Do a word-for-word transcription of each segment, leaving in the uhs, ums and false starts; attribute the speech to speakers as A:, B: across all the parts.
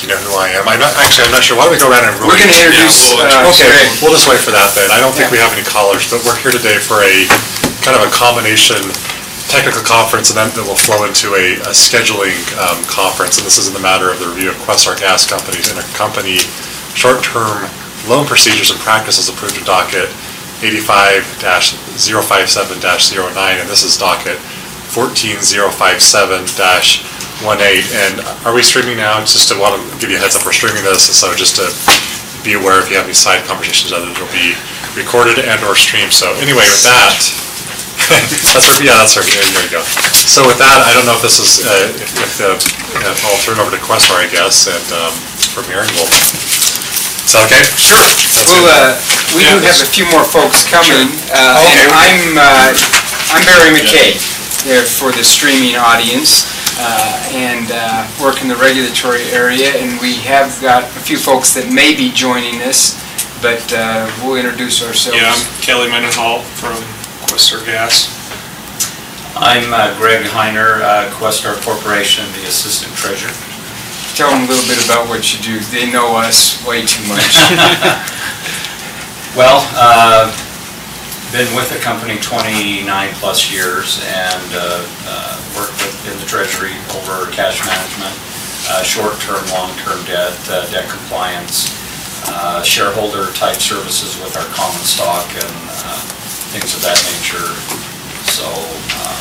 A: you know who I am. I'm not, actually, I'm not sure. Why don't we go around and...
B: We're going to introduce...
A: Yeah, we'll, uh, okay,
B: Greg.
A: We'll just wait for that then. I don't think
B: Yeah.
A: we have any callers, but we're here today for a kind of a combination technical conference, and then that will flow into a, a scheduling um, conference, and this is in the matter of the review of Questar Gas Company's intercompany short-term loan procedures and practices approved in docket eighty-five dash zero five seven dash zero nine, and this is docket fourteen zero five seven dash one eight. And are we streaming now? Just to want to give you a heads up, we're streaming this, so just to be aware if you have any side conversations, that it will be recorded and or streamed. So anyway, with that, that's our, yeah, that's our, there you go. So with that, I don't know if this is, uh, if, if the, uh, I'll turn over to Questar, I guess, and um, from here, and we'll, is that okay? Sure. That's
B: Well,
A: it.
B: uh, we do have a few more folks coming. Uh,
A: Okay.
B: and I'm, uh, I'm Barry McKay there for the streaming audience, uh, and uh, work in the regulatory area, and we have got a few folks that may be joining us, but uh, we'll introduce ourselves.
C: Yeah, I'm Kelly Mendenhall from Questar Gas.
D: I'm uh, Greg Heiner, uh, Questar Corporation, the Assistant Treasurer.
B: Tell them a little bit about what you do. They know us way too much.
D: Well, uh, been with the company twenty-nine plus years, and uh, uh, worked with, in the Treasury over cash management, uh, short-term, long-term debt, uh, debt compliance, uh, shareholder-type services with our common stock, and uh, things of that nature. So, uh,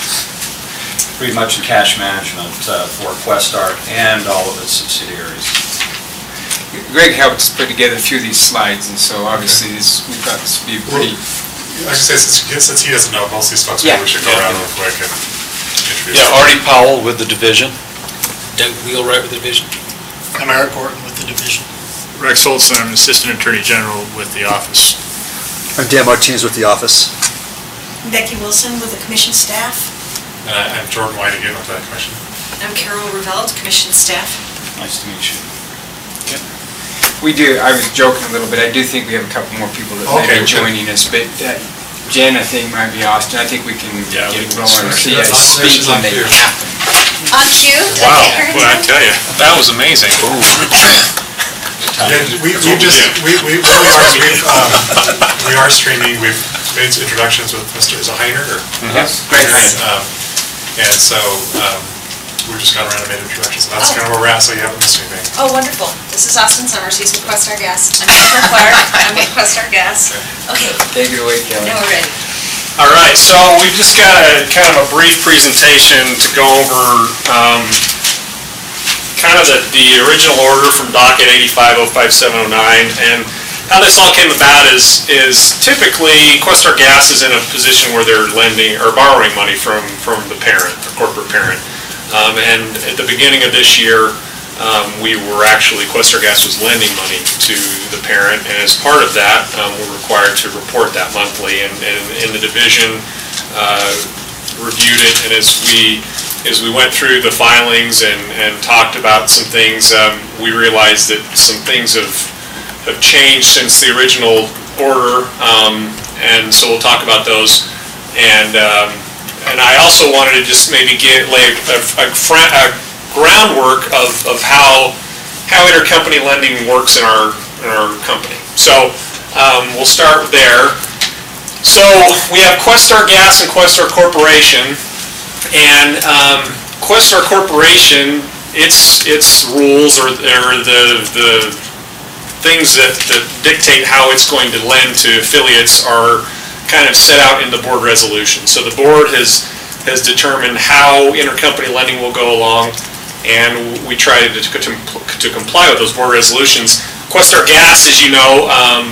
D: pretty much in cash management uh, for Questar and all of its subsidiaries.
B: Greg helped us put together a few of these slides, and so obviously this, we thought this would be pretty...
A: Well, I should say, since, since he doesn't know most of these folks,
B: Yeah.
A: maybe we should go
C: Yeah.
A: around real quick and introduce
E: Yeah,
A: them.
E: Artie Powell with the division. Doug Wheelwright with the division.
F: I'm Eric Horton with the division.
C: Rex Olson, I'm Assistant Attorney General with the office.
G: I'm Dan Martinez with the office.
H: Becky Wilson with the commission staff.
A: And I- I'm Jordan White again with that commission.
H: I'm Carol Revelt, commission staff.
D: Nice to meet you.
B: We do, I was joking a little bit, I do think we have a couple more people that may
A: Okay,
B: be
A: good.
B: joining us, but uh, Jen, I think, might be Austin. I think we can
C: Yeah,
B: get
C: we can
B: rolling.
A: Yeah,
B: See, uh,
A: she's on- she's on
B: speaking, they
A: cue.
B: happen.
H: On cue.
C: Wow,
H: Okay, her
C: well, I
H: turn.
C: tell you, that was amazing.
A: Yeah, we, we just, we, we, we are, we've, um, we are streaming, we've made some introductions with Mister is it Heiner, or?
B: Yes, Greg Heiner.
A: Um, And so, um, we just got around and made introductions, and that's kind of where we're at, so you haven't missed anything.
H: Oh, wonderful. This is Austin Summers. He's with Questar Gas. I'm Jennifer Clark. I'm with Questar Gas. Okay,
B: Take it away, Kelly.
H: now we're ready.
C: All right, so we've just got a kind of a brief presentation to go over um, kind of the, the original order from docket eighty-five oh five seven oh nine, and how this all came about is is typically Questar Gas is in a position where they're lending or borrowing money from from the parent, the corporate parent, um, and at the beginning of this year, um, we were actually Questar Gas was lending money to the parent, and as part of that, um, we're required to report that monthly, and, and in the division uh, reviewed it, and as we as we went through the filings and, and talked about some things, um, we realized that some things have have changed since the original order, um, and so we'll talk about those. And um, and I also wanted to just maybe get lay a, a, fra- a groundwork of, of how how intercompany lending works in our in our company. So um, we'll start there. So we have Questar Gas and Questar Corporation, and um, Questar Corporation, its its rules or, or the the things that, that dictate how it's going to lend to affiliates are kind of set out in the board resolution. So the board has has determined how intercompany lending will go along, and we try to, to, to comply with those board resolutions. Questar Gas, as you know, um,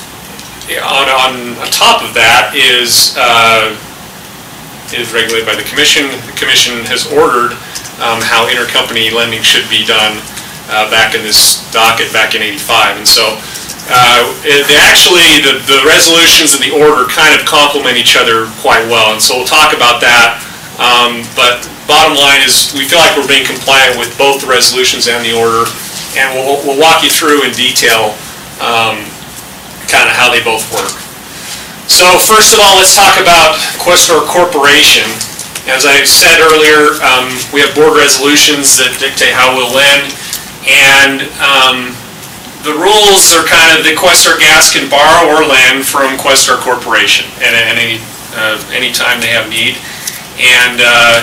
C: on, on, on top of that is uh, is regulated by the commission. The commission has ordered um, how intercompany lending should be done Uh, back in this docket back in eighty-five, and so uh, it, they actually the, the resolutions and the order kind of complement each other quite well, and so we'll talk about that. Um, but bottom line is we feel like we're being compliant with both the resolutions and the order, and we'll, we'll walk you through in detail um, kind of how they both work. So first of all, let's talk about Questar Corporation. As I said earlier, um, we have board resolutions that dictate how we'll lend. And um, the rules are kind of that Questar Gas can borrow or lend from Questar Corporation at any uh, any time they have need. And uh,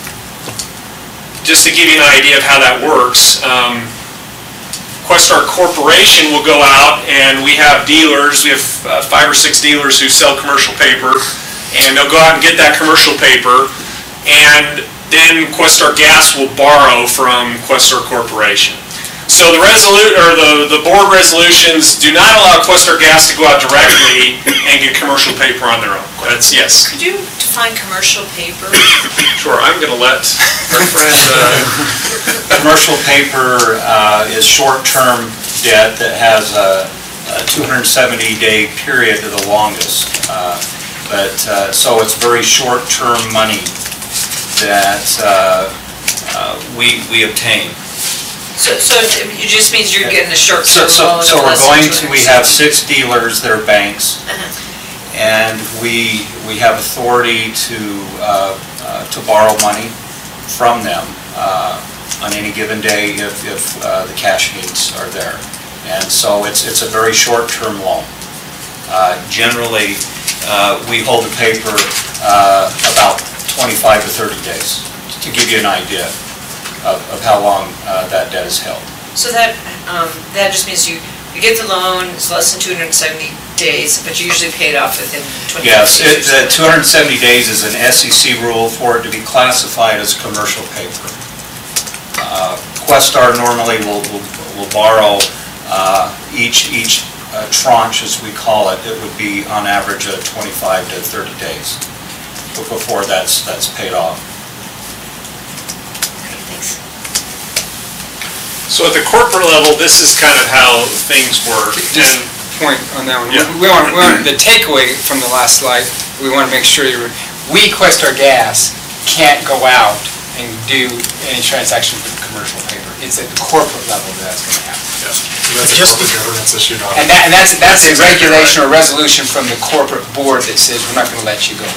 C: just to give you an idea of how that works, um, Questar Corporation will go out and we have dealers, we have uh, five or six dealers who sell commercial paper, and they'll go out and get that commercial paper, and then Questar Gas will borrow from Questar Corporation. So the resolu or the, the board resolutions do not allow Questar Gas to go out directly and get commercial paper on their own. That's, yes.
H: Could you define commercial paper?
C: Sure, I'm gonna let our friend, uh,
D: Commercial paper uh, is short-term debt that has a two hundred seventy day period to the longest. Uh, But, uh, so it's very short-term money that uh, uh, we we obtain.
H: So, so it just means you're getting a
D: So,
H: short-term
D: so,
H: loan of
D: so we're
H: less than
D: going to, we have
H: two hundred
D: six dealers, they're banks,
H: Uh-huh.
D: and we, we have authority to, uh, uh, to borrow money from them uh, on any given day if, if uh, the cash needs are there. And so it's, it's a very short-term loan. Uh, Generally, uh, we hold the paper uh, about twenty-five to thirty days, to give you an idea of, of how long uh, that debt is held.
H: So that, um, that just means you, you get the loan, it's less than two hundred seventy days, but you usually pay it off within twenty-five
D: Yes,
H: days.
D: it, the two hundred seventy days is an S E C rule for it to be classified as commercial paper. Uh, Questar normally will, will, will borrow uh, each, each uh, tranche, as we call it, it would be on average uh, twenty-five to thirty days before that's, that's paid off.
H: Okay, thanks.
C: so at the corporate level, this is kind of how things work.
B: Just
C: And
B: point on that one.
C: Yeah.
B: We want, we want, the takeaway from the last slide, we want to make sure you're, we, Questar Gas, can't go out and do any transaction with commercial paper. It's at the corporate level that that's going to happen.
A: That's a
F: Just
A: corporate governance issue, not.
B: And that, and that's, that's a
C: Exactly
B: regulation or resolution from the corporate board that says we're not going to let you go.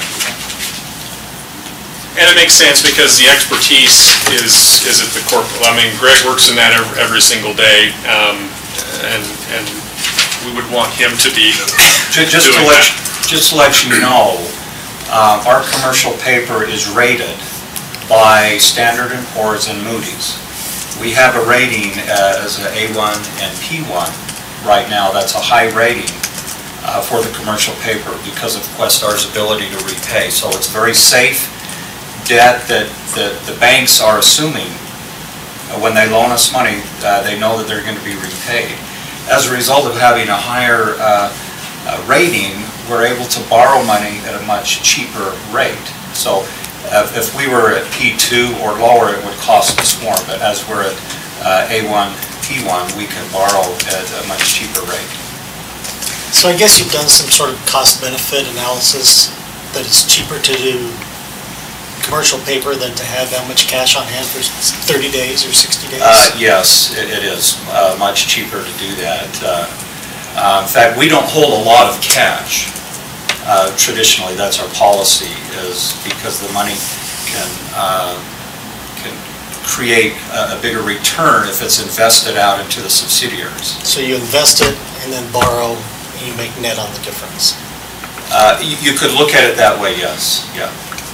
C: And it makes sense because the expertise is, is at the corporate, I mean, Greg works in that every, every single day, um, and, and we would want him to be
D: Ju- Just to
C: doing
D: let,
C: that.
D: just to let you know, uh, our commercial paper is rated by Standard and Poor's and Moody's. We have a rating uh, as an A one and P one right now. That's a high rating uh, for the commercial paper because of Questar's ability to repay. So it's very safe debt that the, the banks are assuming uh, when they loan us money, uh, they know that they're going to be repaid. As a result of having a higher uh, uh, rating, we're able to borrow money at a much cheaper rate. So uh, if we were at P two or lower, it would cost us more, but as we're at uh, A one, P one, we can borrow at a much cheaper rate.
F: So I guess you've done some sort of cost-benefit analysis that it's cheaper to do commercial paper than to have that much cash on hand for thirty days or sixty days?
D: Uh, Yes, it it is uh, much cheaper to do that. Uh, uh, In fact, we don't hold a lot of cash. Uh, Traditionally, that's our policy, is because the money can, uh, can create a a bigger return if it's invested out into the subsidiaries.
F: So you invest it and then borrow, and you make net on the difference?
D: Uh, You you could look at it that way, yes, yeah.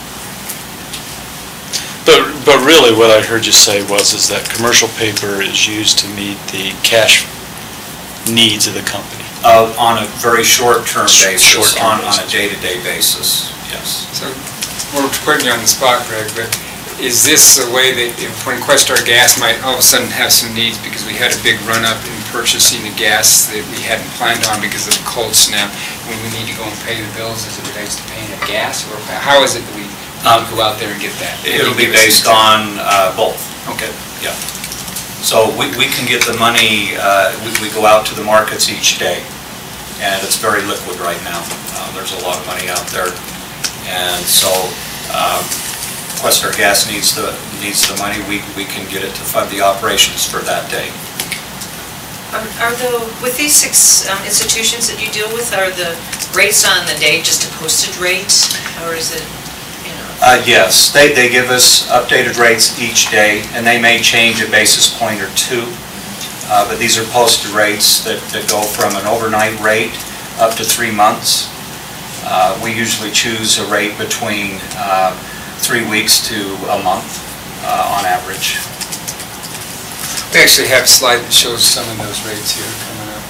E: But, but really what I heard you say was, is that commercial paper is used to meet the cash needs of the company.
D: Uh, On a very short-term
E: Sh-
D: basis,
E: short-term
D: on on a
E: basis.
D: day-to-day basis, yes.
B: So, we're putting you on the spot, Greg, but is this a way that if, when Questar Gas might all of a sudden have some needs because we had a big run-up in purchasing the gas that we hadn't planned on because of the cold snap, when we need to go and pay the bills as it relates to paying the gas, or how is it that we need
D: Um,
B: to go out there and get that?
D: It'll be based on uh, both. Okay. Yeah. So we we can get the money, uh, we we go out to the markets each day, and it's very liquid right now. Uh, There's a lot of money out there, and so um, Questar Gas needs the, needs the money, we we can get it to fund the operations for that day.
H: Um, Are the, with these six um, institutions that you deal with, are the rates on the day just a posted rate, or is it, you know?
D: Uh, Yes, they, they give us updated rates each day, and they may change a basis point or two, Uh, But these are posted rates that that go from an overnight rate up to three months. Uh, We usually choose a rate between uh, three weeks to a month uh, on average.
B: We actually have a slide that shows some of those rates here coming up.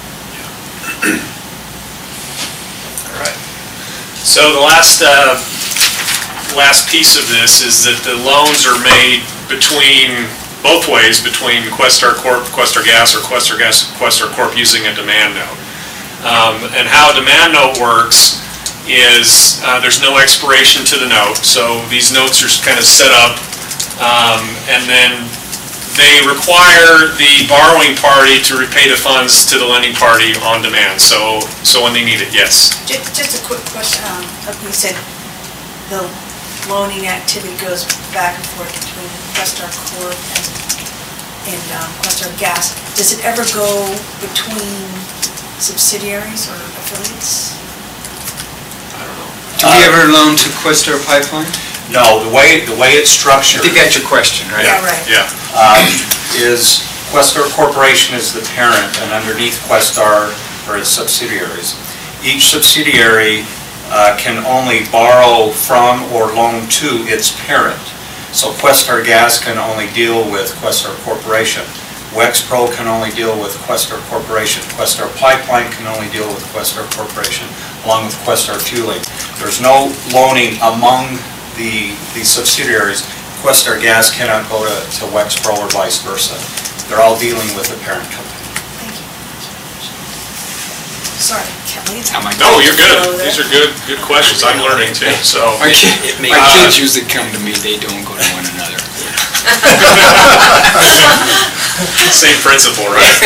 C: All right. So the last, uh, last piece of this is that the loans are made between, both ways, between Questar Corp, Questar Gas, or Questar Gas, Questar Corp using a demand note. Um, And how a demand note works is uh, there's no expiration to the note, so these notes are kind of set up, um, and then they require the borrowing party to repay the funds to the lending party on demand, so, so when they need it, yes.
I: Ju- Just a quick question, um, like you said, the loaning activity goes back and forth between Questar Corp and, and um, Questar Gas. Does it ever go between subsidiaries or affiliates?
B: Do we ever loan to Questar Pipeline?
D: No, the way, the way it's
B: I
D: structured
B: think that's your question, right?
I: Yeah, right.
C: Yeah.
D: um, is Questar Corporation is the parent, and underneath Questar are its subsidiaries. Each subsidiary uh, can only borrow from or loan to its parent. So Questar Gas can only deal with Questar Corporation. Wexpro can only deal with Questar Corporation. Questar Pipeline can only deal with Questar Corporation, along with Questar Fueling. There's no loaning among the, the subsidiaries. Questar Gas cannot go to, to Wexpro or vice versa. They're all dealing with the parent company.
I: Thank you. Sorry, Kelly.
B: How am I-
C: No, you're good. These are good, good questions. I'm learning too, so.
B: My kid-
C: It
B: my
C: may-
B: kids usually come to me, they don't go to one another.
C: Same principle, right?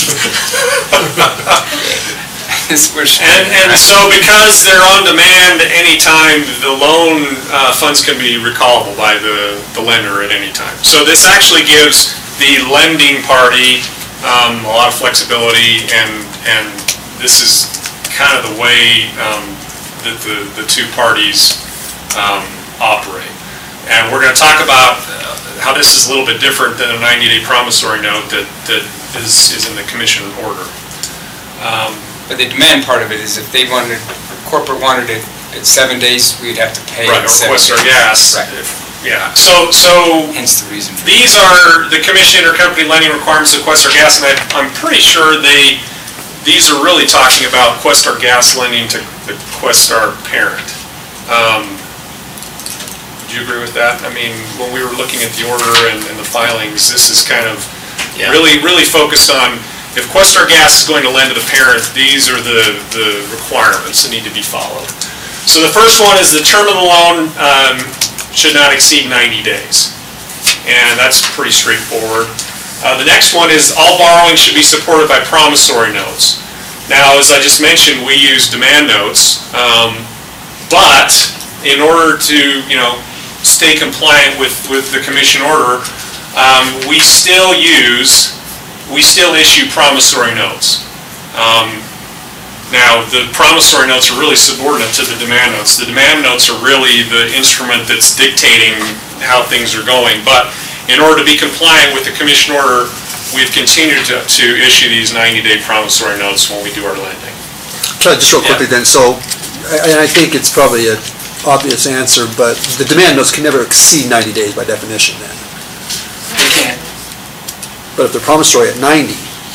B: This was-
C: And, and so because they're on demand anytime, the loan uh, funds can be recallable by the, the lender at any time. So this actually gives the lending party um, a lot of flexibility, and, and this is kind of the way um, that the, the two parties um, operate. And we're going to talk about uh, how this is a little bit different than a ninety-day promissory note that, that is, is in the commission order. Um,
B: But the demand part of it is if they wanted, corporate wanted it at seven days, we'd have to pay
C: Right,
B: it
C: or
B: seven
C: Questar
B: days.
C: Gas.
B: Right.
C: Yeah, so, so
B: Hence the reason for
C: these are the commission intercompany lending requirements of Questar Gas, and I, I'm pretty sure they, these are really talking about Questar Gas lending to the Questar parent. Um, Do you agree with that? I mean, when we were looking at the order and, and the filings, this is kind of really, really focused on, if Questar Gas is going to lend to the parent, these are the, the requirements that need to be followed. So the first one is the term of the loan um, should not exceed ninety days. And that's pretty straightforward. Uh, the next one is all borrowing should be supported by promissory notes. Now, as I just mentioned, we use demand notes, um, but in order to, you know, stay compliant with, with the commission order, um, we still use, we still issue promissory notes. Um, now, the promissory notes are really subordinate to the demand notes. The demand notes are really the instrument that's dictating how things are going. But in order to be compliant with the commission order, we've continued to, to issue these ninety-day promissory notes when we do our lending.
G: Try just real quickly then, so, and I think it's probably an obvious answer, but the demand notes can never exceed ninety days by definition then.
B: They can't.
G: But if they're promissory at ninety,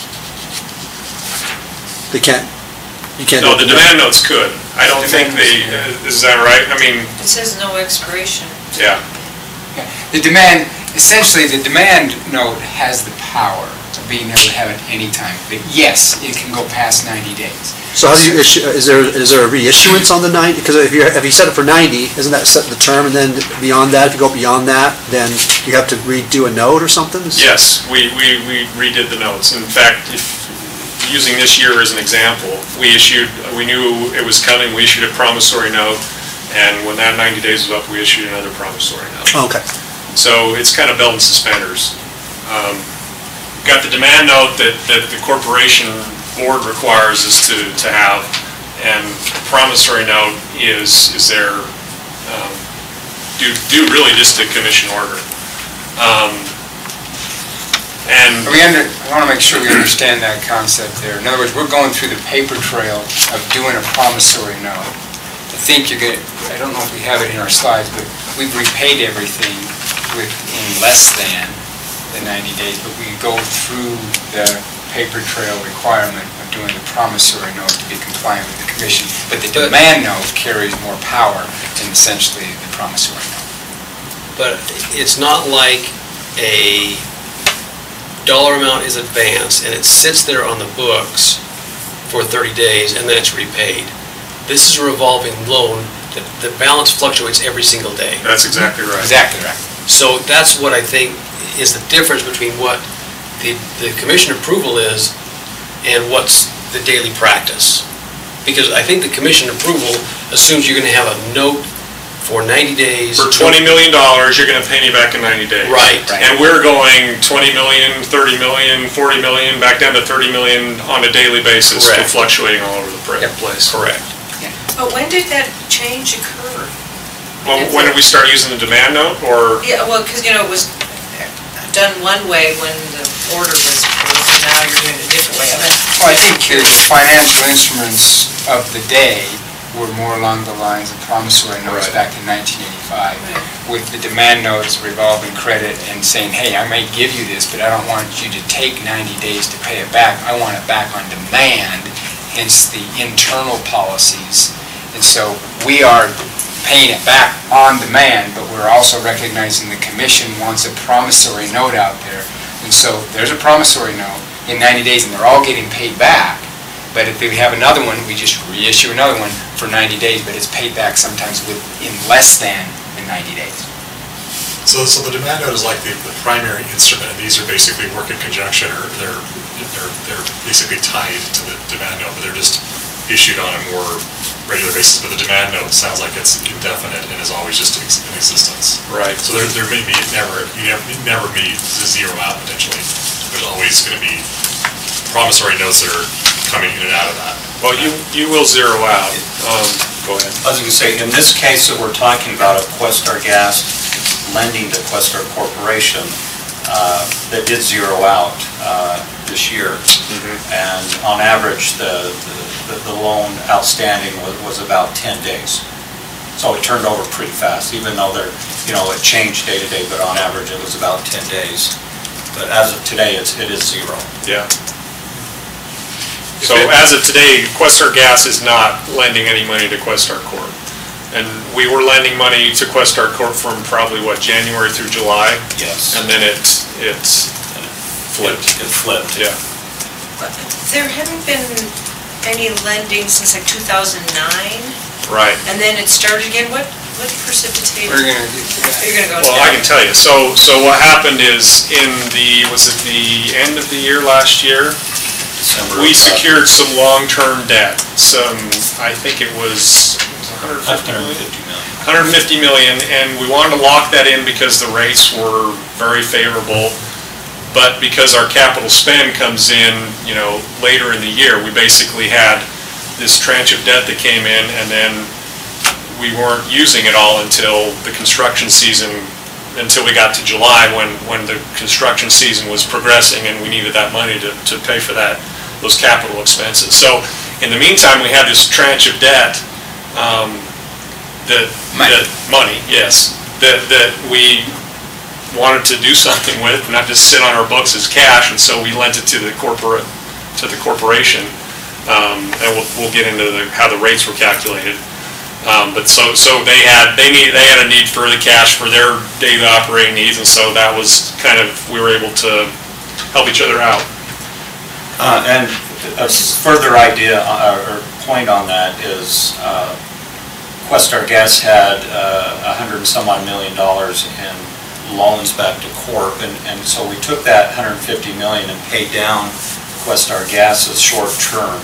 G: they can't, you can't.
C: No, the demand notes could. I don't think they, is that right? I mean,
H: It says no expiration.
C: yeah.
B: Yeah. The demand, essentially, the demand note has the power of being able to have it any time. But yes, it can go past ninety days.
G: So how do you issue, is there, is there a reissuance on the ninety? Because if you're, if you set it for ninety, isn't that set the term, and then beyond that, if you go beyond that, then you have to redo a note or something?
C: Yes, we, we, we redid the notes. In fact, if, using this year as an example, we issued, we knew it was coming, we issued a promissory note, and when that ninety days was up, we issued another promissory note.
G: Okay.
C: So it's kind of belt and suspenders. Um, Got the demand note that, that the corporation board requires us to, to have, and promissory note is, is their, um, due, due really just to commission order. Um, And
B: We under, I want to make sure we understand that concept there. In other words, we're going through the paper trail of doing a promissory note. I think you're going to, I don't know if we have it in our slides, but we've repaid everything within less than the ninety days, but we go through the paper trail requirement of doing the promissory note to be compliant with the commission. But the demand note carries more power than essentially the promissory note.
J: But it's not like a dollar amount is advanced and it sits there on the books for thirty days and then it's repaid. This is a revolving loan. The, the balance fluctuates every single day.
C: that's exactly right.
B: Exactly right.
J: So that's what I think is the difference between what the, the commission approval is and what's the daily practice. Because I think the commission approval assumes you're gonna have a note for ninety days.
C: For twenty million dollars, you're going to pay me back in ninety days.
J: Right.
C: And we're going twenty million, thirty million, forty million, back down to thirty million on a daily basis,
J: Correct.
C: fluctuating all over the pra- place.
J: Correct.
H: But when did that change occur?
C: Well, when did we start using the demand note, or?
H: Yeah, well, because, you know, it was done one way when the order was approved, and now you're doing it a different way. I mean,
B: Well, I think the financial instruments of the day were more along the lines of promissory notes
C: Right.
B: back in nineteen eighty-five,
H: Right.
B: with the demand notes revolving credit and saying, hey, I may give you this, but I don't want you to take ninety days to pay it back. I want it back on demand, hence the internal policies. And so we are paying it back on demand, but we're also recognizing the commission wants a promissory note out there. And so there's a promissory note in ninety days, and they're all getting paid back. But if we have another one, we just reissue another one for ninety days, but it's paid back sometimes within less than the ninety days.
A: So, so the demand note is like the, the primary instrument, and these are basically work in conjunction, or they're, they're, they're basically tied to the demand note, but they're just issued on a more regular basis. But the demand note sounds like it's indefinite and is always just ex- in existence.
C: Right.
A: So there, there may be, never, you never, you never be zero out potentially. There's always gonna be promissory notes that are coming in and out of that.
C: Well, you, you will zero out. Um, Go ahead.
D: I was going to say, in this case that we're talking about, of Questar Gas lending to Questar Corporation, uh, that did zero out uh, this year. And on average, the, the the loan outstanding was, was about ten days. So it turned over pretty fast, even though they're, you know, it changed day to day, but on average, it was about ten days. But as of today, it's, it is zero.
C: Yeah. So as of today, Questar Gas is not lending any money to Questar Corp. And we were lending money to Questar Corp from probably, what, January through July?
D: Yes.
C: And then it, it flipped.
D: It flipped.
C: Yeah.
H: but there haven't been any lending since like two thousand nine,
C: Right.
H: and then it started again. What, what precipitated?
B: We're gonna do that.
H: You're gonna go
C: Well, I can tell you. So, so what happened is in the, was it the end of the year last year?
D: December
C: We
D: of-
C: secured some long-term debt, some, I think it was one hundred fifty million?
D: one hundred fifty million.
C: one hundred fifty million, and we wanted to lock that in because the rates were very favorable. But because our capital spend comes in, you know, later in the year, we basically had this tranche of debt that came in, and then we weren't using it all until the construction season, until we got to July, when, when the construction season was progressing and we needed that money to, to pay for that, those capital expenses. So in the meantime, we had this tranche of debt, um, that,
B: Money.
C: that, money, yes, that, that we wanted to do something with, not just sit on our books as cash, and so we lent it to the corporate, to the corporation. Um, and we'll, we'll get into the, how the rates were calculated. Um, but so, so they had, they need, they had a need for the cash for their daily operating needs, and so that was kind of, we were able to help each other out.
D: Uh, And a further idea, uh, or point on that is, uh, Questar Gas had uh, a hundred and some odd million dollars in loans back to Corp, and, and so we took that one hundred fifty million and paid down Questar Gas's short-term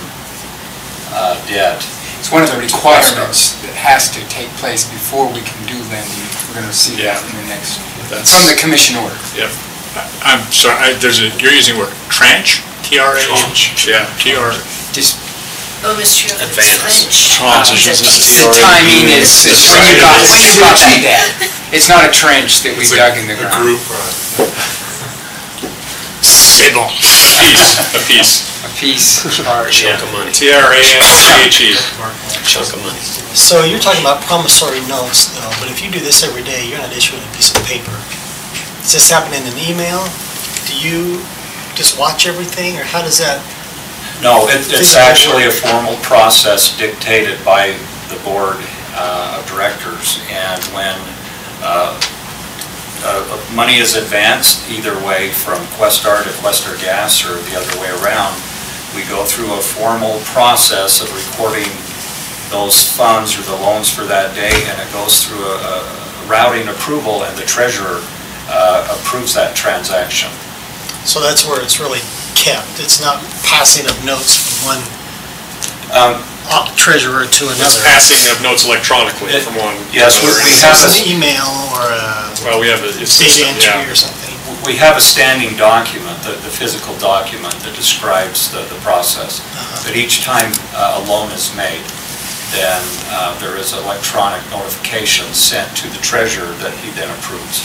D: uh, debt.
B: It's one of the requirements that has to take place before we can do lending. We're gonna see that in the next,
C: That's-
B: from the commission order.
C: Yep.
K: I'm sorry, I- there's a, you're using the word tranche? T R A H?
C: Yeah.
K: T R,
B: Just,
H: Oh, Mister
J: Advance.
K: tranche, is this
B: the timing is, is when you got, when you got the debt. It's not a trench that we
A: It's a-
B: dug in the
A: A
B: ground.
A: group, uh,
K: C'est bon.
C: Piece, a piece.
B: A piece.
J: Chunk of money.
C: T R A N C H E.
J: Chunk of money.
F: So you're talking about promissory notes though, but if you do this every day, you're not issuing a piece of paper. Does this happen in an email? Do you just watch everything, or how does that?
D: No, it- it's actually a formal process dictated by the board uh, of directors, and when uh, uh, money is advanced, either way, from Questar to Questar Gas or the other way around, we go through a formal process of recording those funds or the loans for that day, and it goes through a a routing approval, and the treasurer uh, approves that transaction.
F: So that's where it's really kept. It's not passing of notes from one
D: Um,
F: uh, treasurer to
C: It's
F: another.
C: passing of notes electronically from one.
D: Yes, we-
C: another.
D: we
F: So
D: have
F: it's
D: a-
F: an email or a
C: Well, we have a, it's,
F: data entry
C: yeah.
F: or something.
D: We have a standing document, the, the physical document that describes the, the process.
F: Uh-huh.
D: But each time uh, a loan is made, then uh, there is electronic notification sent to the treasurer that he then approves.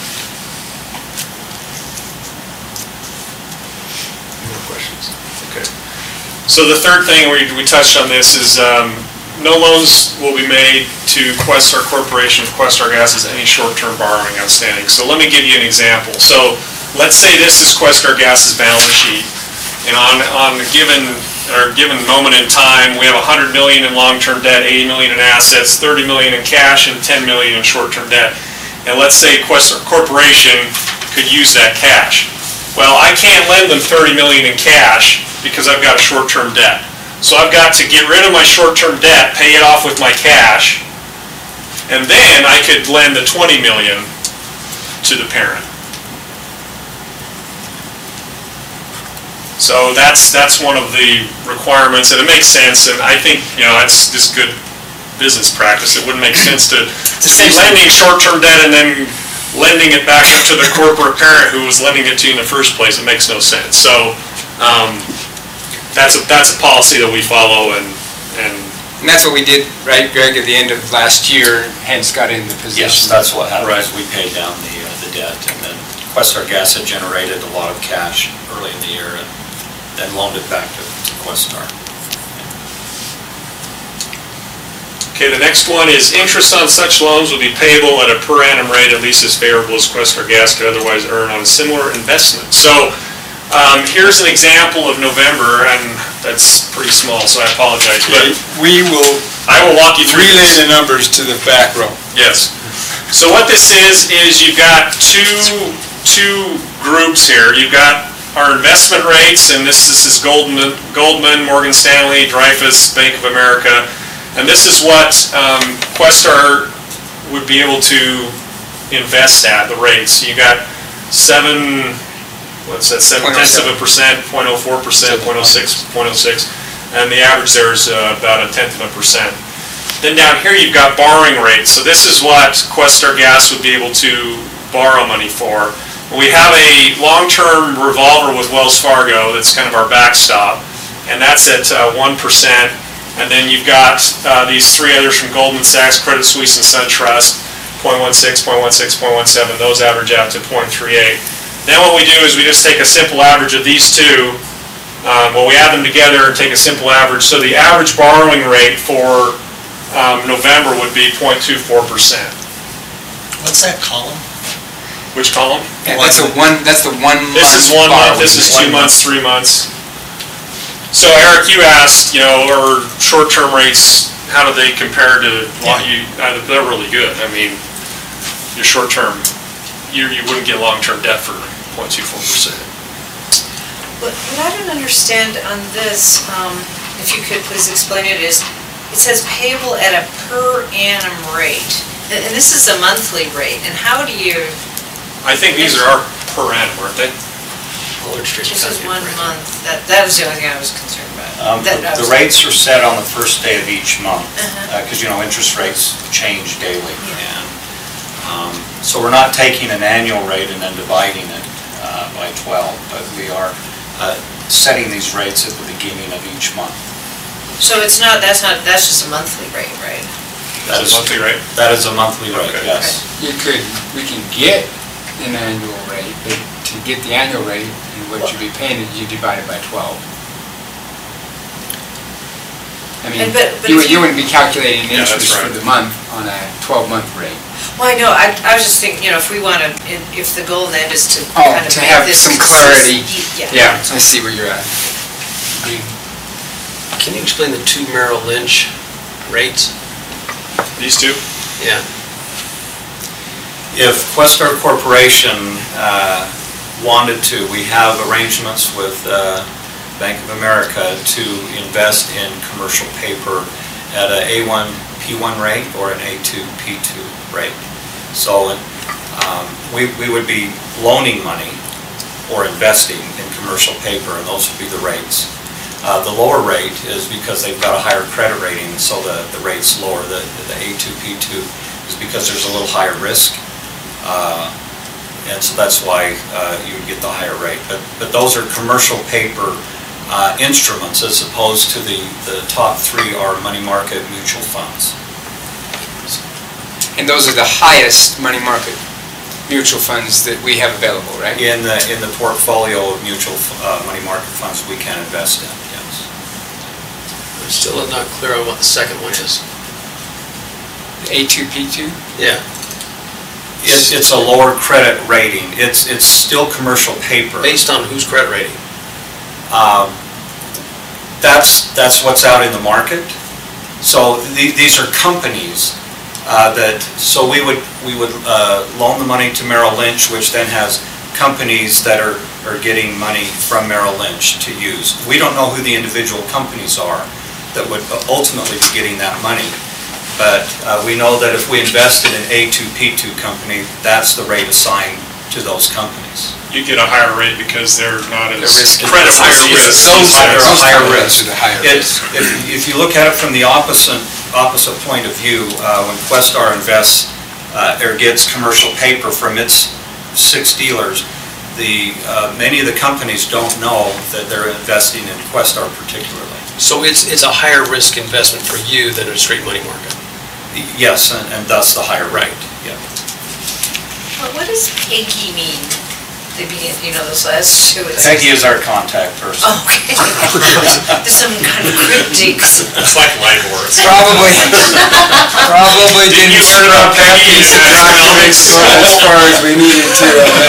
C: More questions? Okay. So the third thing, we, we touched on this, is um, no loans will be made to Questar Corporation if Questar Gas has any short-term borrowing outstanding. So let me give you an example. So let's say this is Questar Gas's balance sheet, and on, on a given, or given moment in time, we have one hundred million in long-term debt, eighty million in assets, thirty million in cash, and ten million in short-term debt. And let's say Questar Corporation could use that cash. Well, I can't lend them thirty million in cash because I've got a short-term debt. So I've got to get rid of my short-term debt, pay it off with my cash, and then I could lend the twenty million to the parent. So that's, that's one of the requirements, and it makes sense, and I think, you know, that's just good business practice. It wouldn't make sense to, to be lending short-term debt and then lending it back to the corporate parent who was lending it to you in the first place. It makes no sense. So, um, that's a, that's a policy that we follow, and, and
B: And that's what we did, right, Greg, at the end of last year, hence got in the position.
D: Yes, that's what happened.
C: Right.
D: We paid down the, uh, the debt, and then Questar Gas had generated a lot of cash early in the year, and then loaned it back to to Questar.
C: Okay, the next one is interest on such loans will be payable at a per annum rate at least as favorable as Questar Gas could otherwise earn on a similar investment. So, um, here's an example of November, and that's pretty small, so I apologize, but
B: We will
C: I will walk you through
B: relay
C: this.
B: the numbers to the back row.
C: Yes. So what this is, is you've got two, two groups here. You've got our investment rates, and this, this is Goldman, Goldman, Morgan Stanley, Dreyfus, Bank of America. And this is what um, Questar would be able to invest at, the rates. So you got seven, what's that, seven tenths of a percent, point oh four percent, point oh six, point oh six, and the average there is uh, about a tenth of a percent. Then down here you've got borrowing rates. So this is what Questar Gas would be able to borrow money for. We have a long-term revolver with Wells Fargo that's kind of our backstop, and that's at uh, one percent. And then you've got uh, these three others from Goldman Sachs, Credit Suisse, and SunTrust, zero point one six, zero point one six, zero point one seven. Those average out to zero point three eight. Then what we do is we just take a simple average of these two. Um, well, we add them together and take a simple average. So the average borrowing rate for um, November would be zero point two four percent.
F: What's that column?
C: Which column?
B: And that's a one, that's the one month.
C: This is one month,
B: borrowing
C: this is
B: rate.
C: two months, three months. So Eric, you asked, you know, are short-term rates, how do they compare to what you, uh, they're really good. I mean, your short-term, you, you wouldn't get long-term debt for zero point two four percent.
H: What what I don't understand on this, um, if you could please explain it, is it says payable at a per annum rate. And and this is a monthly rate, and how do you,
C: I think these are our per annum, aren't they?
H: this is one month, that, that was the only thing I was concerned about.
D: Um,
H: That-
D: The
H: that
D: the
H: was-
D: rates are set on the first day of each month,
H: Uh-huh.
D: because, you know, interest rates change daily.
H: Yeah.
D: And um, so we're not taking an annual rate and then dividing it uh, by twelve, but we are uh, setting these rates at the beginning of each month.
H: So it's not, that's not, that's just a monthly rate, right?
D: That is
C: Monthly rate?
D: That is a monthly rate,
C: Okay.
D: yes.
B: You could, we can get an annual rate, but to get the annual rate, you what you'd be paying, and you divide it by twelve. I mean,
H: And but- but
B: you
H: if
B: you
H: you-
B: wouldn't be calculating
C: Yeah, that's
B: interest for
C: right.
B: the month on a twelve-month rate.
H: Well, I know, I, I was just thinking, you know, if we want to, if the goal then is to
B: Oh,
H: kind of
B: to
H: make
B: have
H: this.
B: some clarity.
H: Yeah.
B: Yeah, I see where you're at.
J: Can you explain the two Merrill Lynch rates?
C: These two?
J: Yeah.
D: If Questar Corporation uh, wanted to, we have arrangements with uh, Bank of America to invest in commercial paper at a A one P one rate or an A two P two rate. So um, we we would be loaning money or investing in commercial paper, and those would be the rates. Uh, The lower rate is because they've got a higher credit rating, so the the rate's lower. The the A two P two is because there's a little higher risk. Uh, And so that's why uh, you would get the higher rate. But but those are commercial paper uh, instruments as opposed to the, the top three are money market mutual funds.
B: And those are the highest money market mutual funds that we have available, right?
D: In the, in the portfolio of mutual uh, money market funds we can invest in, yes.
J: I'm still not clear on what the second one is.
B: A two P two?
J: Yeah.
D: It's, it's a lower credit rating. It's, it's still commercial paper.
J: Based on whose credit rating?
D: Um, That's, that's what's out in the market. So the- these are companies uh, that, so we would, we would uh, loan the money to Merrill Lynch, which then has companies that are, are getting money from Merrill Lynch to use. We don't know who the individual companies are that would ultimately be getting that money. But uh, we know that if we invested in A two P two company, that's the rate assigned to those companies.
C: You get a higher rate because they're not as
B: They're risky.
C: credit
D: Higher
C: risky as
D: risk.
C: those
D: They're
C: guys.
D: a higher
B: Those
D: risk.
B: are the higher
D: It's,
B: risk.
D: if, if you look at it from the opposite, opposite point of view, uh, when Questar invests, uh, or gets commercial paper from its six dealers, the, uh, many of the companies don't know that they're investing in Questar particularly.
J: So it's, it's a higher risk investment for you than a straight money market?
D: Yes, and, and thus the higher rate, yeah.
H: Well, what does PEGI mean? The begin, you know, those last two. it says-
D: Peggy is our contact person.
H: Okay. There's some kind of cryptic.
C: It's like LIBOR. It's
B: Probably, probably didn't
C: you
B: serve
C: learn
B: up
C: about
B: that
C: Peggy
B: piece of
C: in
B: documents
C: economics?
B: for as far as we needed to.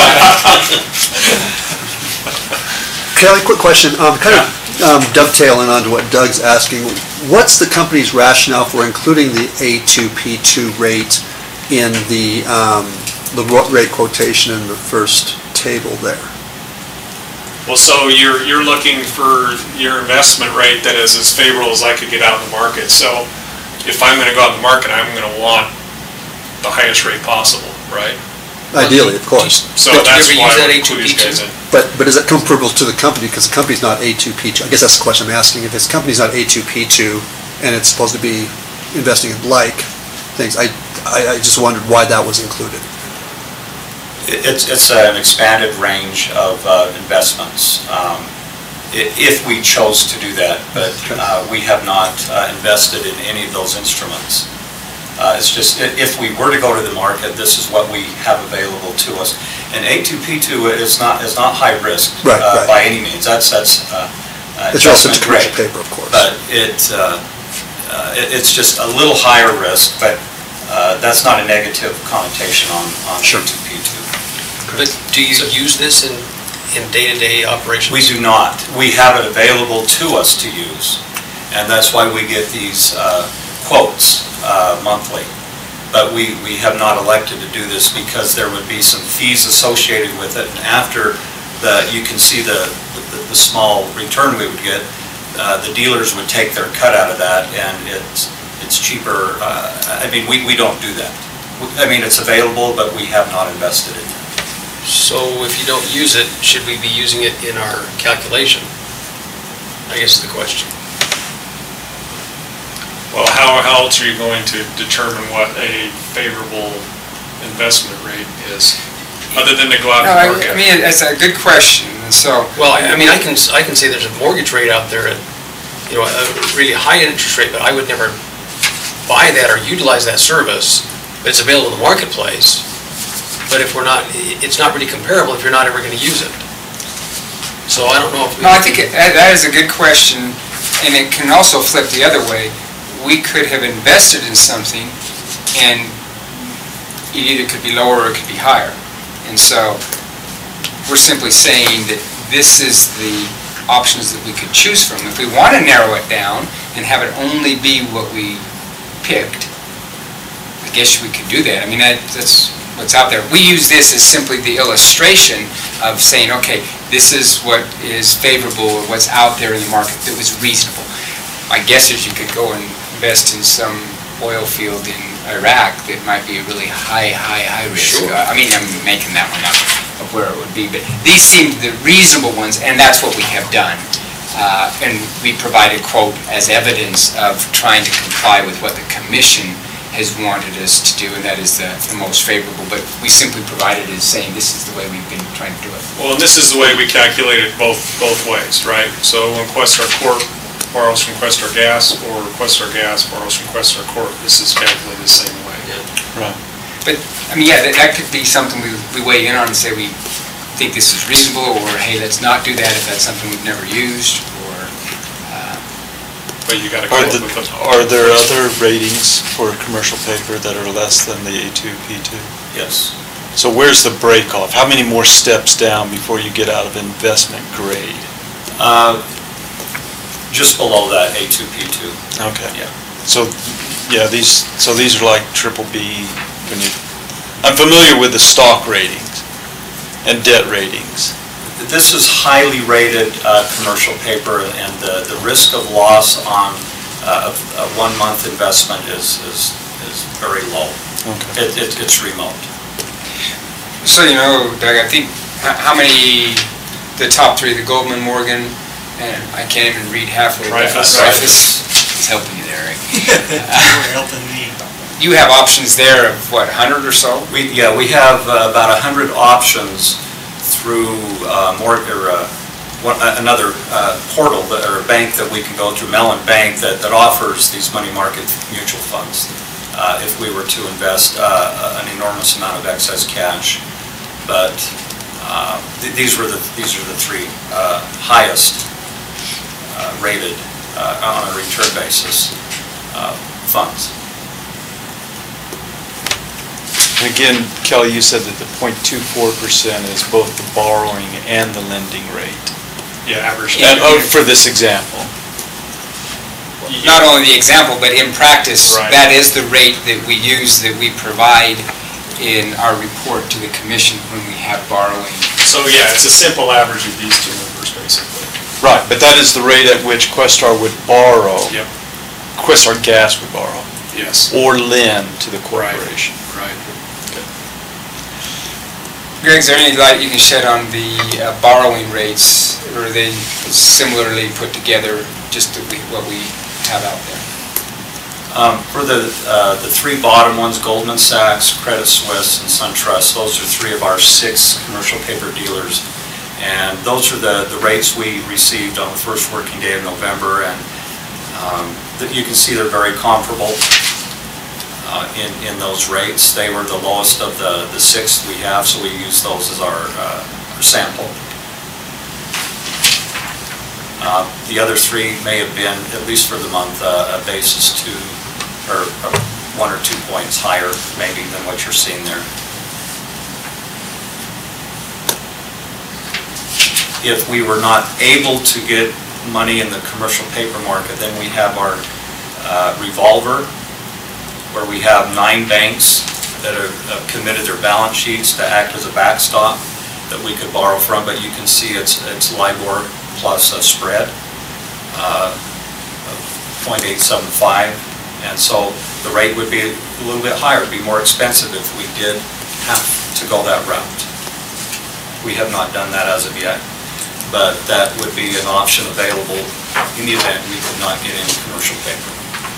G: Kelly, quick question, um, kind of um, dovetailing onto what Doug's asking. What's the company's rationale for including the A two P two rate in the, um, the ro- rate quotation in the first table there?
C: Well, so you're, you're looking for your investment rate that is as favorable as I could get out in the market. So if I'm gonna go out in the market, I'm gonna want the highest rate possible, right?
G: Ideally, of course.
C: So
J: Did you
C: that's
J: ever
C: why
J: use that
C: we
J: A two
C: include
J: P
C: these guys
J: two?
C: in.
G: But, but is that comparable to the company, because the company's not A two P two? I guess that's the question I'm asking. If this company's not A two P two, and it's supposed to be investing in like things, I, I I just wondered why that was included.
D: It's, it's an expanded range of uh, investments, um, i- if we chose to do that, but uh, we have not uh, invested in any of those instruments. Uh, It's just, i- if we were to go to the market, this is what we have available to us. And A two P two is not, is not high risk
G: Right,
D: uh,
G: right.
D: by any means. That's, that's uh, uh,
G: It's relative
D: investment
G: to commercial
D: grade.
G: paper, of course.
D: But it, uh, uh, it- it's just a little higher risk, but uh, that's not a negative connotation on, on A two P two.
J: But do you use this in, in day-to-day operations?
D: We do not. We have it available to us to use, and that's why we get these uh, quotes uh, monthly. But we, we have not elected to do this because there would be some fees associated with it, and after the, you can see the, the, the small return we would get, uh, the dealers would take their cut out of that, and it's, it's cheaper. uh, I mean, we, we don't do that. I mean, it's available, but we have not invested in it.
J: So if you don't use it, should we be using it in our calculation? I guess is the question.
C: Well, how, how else are you going to determine what a favorable investment rate is, other than to go out
B: No,
C: and
B: I
C: market?
B: I mean, it's a good question, and so.
J: Well, I I mean, I can, I can say there's a mortgage rate out there at, you know, a really high interest rate, but I would never buy that or utilize that service. But it's available in the marketplace. But if we're not, i- it's not really comparable if you're not ever going to use it. So I don't know if we...
B: No, I think it- that that is a good question, and it can also flip the other way. We could have invested in something, and it either could be lower or it could be higher. And so, we're simply saying that this is the options that we could choose from. If we want to narrow it down and have it only be what we picked, I guess we could do that. I mean, that, that's what's out there. We use this as simply the illustration of saying, okay, this is what is favorable, or what's out there in the market that was reasonable. My guess is you could go and invest in some oil field in Iraq that might be a really high, high, high risk.
J: Sure.
B: Uh, I mean, I'm making that one up of where it would be, but these seem the reasonable ones, and that's what we have done. Uh, And we provide a quote as evidence of trying to comply with what the commission has wanted us to do, and that is the the most favorable, but we simply provided it as saying this is the way we've been trying to do it.
C: Well, and this is the way we calculate it both, both ways, right? So when Questar Corp borrows from Questar Gas, or Questar Gas borrows from Questar Corp, this is calculated the same way.
E: Right.
B: But, I mean, yeah, that, that could be something we, we weigh in on and say we think this is reasonable, or hey, let's not do that if that's something we've never used, or, uh,
C: But you gotta come
E: Are
C: up
E: the,
C: with a...
E: are there other ratings for commercial paper that are less than the A two, P two?
D: Yes.
E: So where's the break off? How many more steps down before you get out of investment grade?
D: Uh, Just below that, A two, P two.
E: Okay.
D: Yeah.
E: So, yeah, these, so these are like triple B, when you, I'm familiar with the stock ratings and debt ratings.
D: This is highly rated uh, commercial paper, and the, the risk of loss on uh, a one-month investment is, is, is very low.
E: Okay.
D: It, it, it's remote.
B: so you know, Doug, I think, h- how many, the top three, the Goldman, Morgan, and I can't even read halfway. but-
C: Dreyfus.
B: Dreyfus is helping you there, right?
F: You're helping me.
B: You have options there of, what, one hundred or so?
D: We, yeah, we have uh, about one hundred options through uh, more, or, uh, one, uh, another uh, portal, that- or a bank that we can go through, Mellon Bank, that, that offers these money market mutual funds. Uh, if we were to invest uh, an enormous amount of excess cash. But uh, th- these were the, these are the three uh, highest uh, rated uh, on a return basis uh, funds.
E: And again, Kelly, you said that the zero point two four percent is both the borrowing and the lending rate.
C: Yeah, average.
E: And, oh, for this example.
B: Not only the example, but in practice,
C: Right.
B: that is the rate that we use, that we provide in our report to the commission when we have borrowing.
C: So, yeah, it's a simple average of these two numbers, basically.
E: Right, but that is the rate at which Questar would borrow.
C: Yep.
E: Questar Gas would borrow,
C: Yes.
E: or lend to the corporation.
C: Right.
B: Greg, is there any light you can shed on the uh, borrowing rates, or are they similarly put together, just to be what we have out there?
D: Um, For the, uh, the three bottom ones, Goldman Sachs, Credit Suisse, and SunTrust, those are three of our six commercial paper dealers. And those are the, the rates we received on the first working day of November, and um, that you can see they're very comparable uh, in, in those rates. They were the lowest of the, the six we have, so we use those as our, uh, our sample. Uh, The other three may have been, at least for the month, uh, a basis two, or uh, one or two points higher maybe than what you're seeing there. If we were not able to get money in the commercial paper market, then we have our uh, revolver, where we have nine banks that have have committed their balance sheets to act as a backstop that we could borrow from, but you can see it's, it's LIBOR plus a spread uh, of zero point eight seven five, and so the rate would be a little bit higher, it'd be more expensive if we did have to go that route. We have not done that as of yet, but that would be an option available in the event we could not get any commercial paper.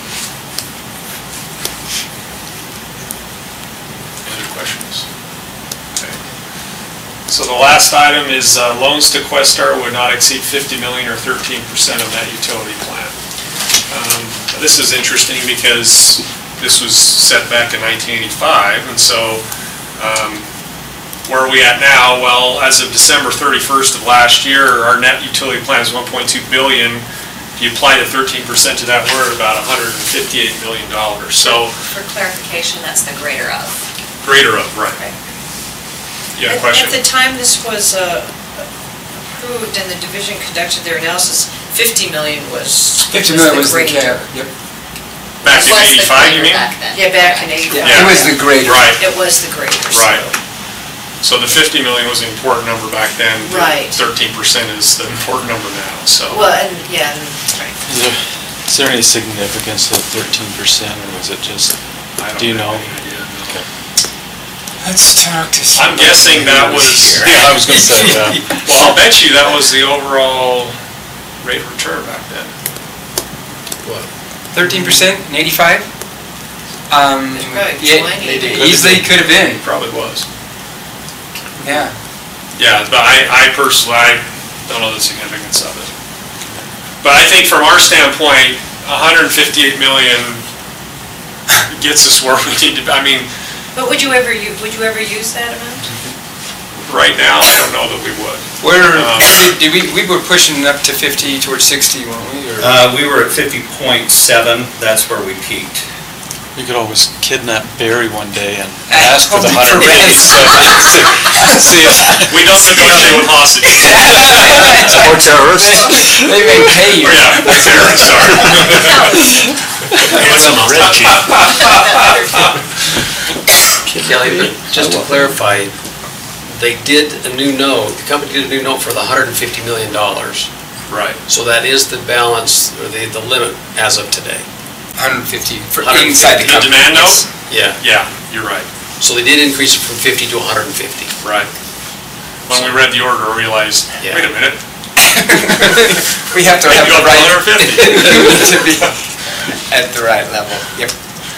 C: Any questions? Okay. So the last item is uh, loans to Questar would not exceed fifty million dollars or thirteen percent of that utility plant. Um, This is interesting because this was set back in nineteen eighty-five, and so um, where are we at now? Well, as of December thirty-first of last year, our net utility plan is one point two billion. If you apply the thirteen percent to that, we're at about one hundred fifty-eight million dollars. So
H: For clarification, that's the greater of.
C: greater of, right.
H: Right.
C: You have a
H: At-
C: question?
H: At the time this was uh, approved and the division conducted their analysis, fifty million was.
B: fifty million was the
H: greater.
B: cap, yep.
C: Back in
H: Was the
C: eighty-five, you
H: greater
C: mean?
H: back then. Yeah, back in eighty-five.
B: It was the greater.
C: Right,
H: It was the greater, so.
C: right. So the fifty million was an important number back then. The
H: Right.
C: thirteen percent is the important number now, so.
H: Well, and, yeah, and- right.
E: Is there, is there any significance to the thirteen percent, or was it just,
C: I don't
E: do you
C: have
E: know?
C: any idea, no.
E: Okay.
B: Let's talk to
C: I'm
B: somebody.
C: guessing that was,
E: Yeah, I was gonna say that.
C: well, I'll bet you that was the overall rate of return back then.
B: Thirteen percent in eighty-five? Um,
H: It's probably
B: yeah,
H: twenty.
B: it easily could have been,
C: Probably was.
B: yeah.
C: Yeah, but I, I personally, I don't know the significance of it. But I think from our standpoint, one hundred fifty-eight million gets us where we need to, be. I mean,
H: But would you ever, u- would you ever use that amount?
C: right now, I don't know that we would.
B: Where,
C: Um,
B: did we, we were pushing up to fifty towards sixty, weren't we? or-
D: Uh, we were at fifty point seven, that's where we peaked.
E: You could always kidnap Barry one day and
B: Ask
E: ask for the
B: for
E: hundred fifty-seven. See if,
C: We don't negotiate with hostages.
G: Or terrorists?
B: They may pay you.
C: Oh, yeah, that's Eric, sorry.
J: Kelly, but just to clarify, they did a new note, the company did a new note for the one hundred fifty million dollars.
C: Right.
J: So that is the balance, or the, the limit as of today.
B: one hundred fifty for
J: one hundred
B: inside the
C: The
B: company.
C: demand note?
J: Yeah,
C: Yeah, you're right,
J: so they did increase it from fifty to one hundred fifty.
C: right. When we read the order, we realized,
J: Yeah.
C: wait a minute,
B: We have to
C: maybe
B: have
C: go
B: the right.
C: one hundred fifty.
B: We need to be at the right level. Yep.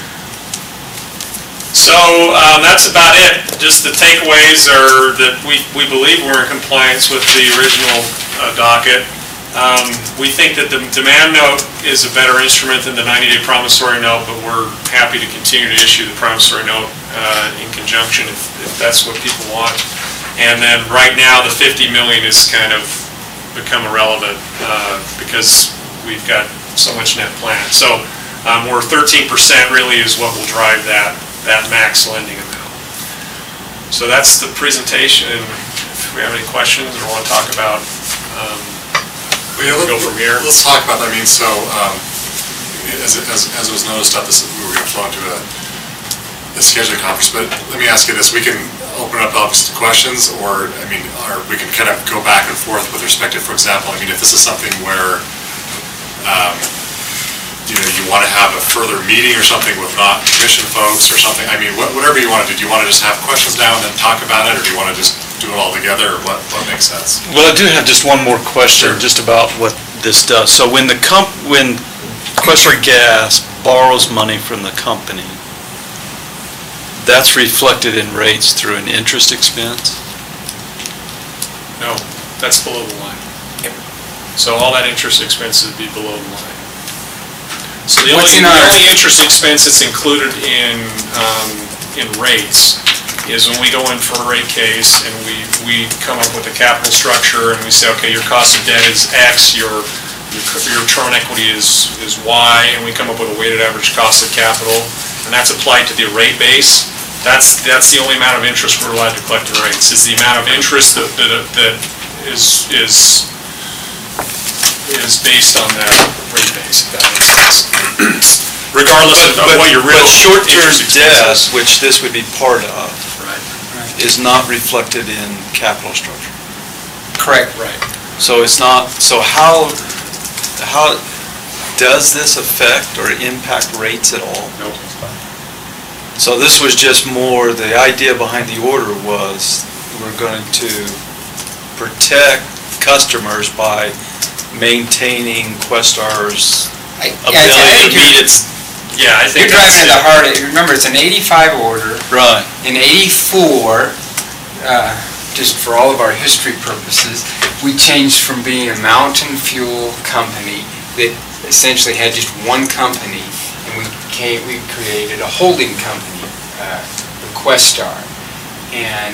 C: So, um, that's about it. Just the takeaways are that we, we believe we're in compliance with the original uh, docket. Um, we think that the demand note is a better instrument than the ninety-day promissory note, but we're happy to continue to issue the promissory note, uh, in conjunction if, if that's what people want. And then right now, the fifty million is kind of become irrelevant, uh, because we've got so much net plan. So, um, we're thirteen percent really is what will drive that that max lending amount. So that's the presentation. If we have any questions or want to talk about, um, we
A: Yeah,
C: can go
A: let-
C: from here.
A: Let's talk about that. I mean, so, um, as, it- as, as it was noticed at this, we were gonna flow into a, a scheduling conference, but let me ask you this, we can open up obviously to questions, or, I mean, or we can kind of go back and forth with respect to, for example, I mean, if this is something where, um, you know, you want to have a further meeting or something with not commission folks or something, I mean, wha- whatever you want to do, do you want to just have questions now and then talk about it, or do you want to just do it all together, or what, what makes sense?
E: well, I do have just one more question, just about what this does. So when the comp, when Questar Gas borrows money from the company, that's reflected in rates through an interest expense?
C: No, that's below the line. So all that interest expense would be below the line. So the only,
B: What's in
C: the
B: our-
C: only interest expense that's included in, um, in rates is when we go in for a rate case and we, we come up with a capital structure and we say, okay, your cost of debt is X, your, your c- your return on equity is, is Y, and we come up with a weighted average cost of capital, and that's applied to the rate base. That's, that's the only amount of interest we're allowed to collect in rates, is the amount of interest that, that, that is, is, is based on that rate base, if that makes sense. Regardless of of what your real
E: But short-term
C: interest expense
E: debt,
C: is.
E: which this would be part of,
C: Right.
E: is not reflected in capital structure.
B: Correct.
C: Right.
E: So it's not, so how, how, does this affect or impact rates at all?
C: Nope.
E: So this was just more, the idea behind the order was, we're going to protect customers by maintaining Questar's
B: I- yeah, I think
E: ability to
B: you're-
E: meet its,
C: Yeah, I
B: You're
C: think
B: driving
C: that's
B: at the
C: it.
B: heart, of- remember, it's an eighty-five order.
E: right,
B: In eighty-four, uh, just for all of our history purposes, we changed from being a mountain fuel company that essentially had just one company, and we came, we created a holding company, uh, the Questar. And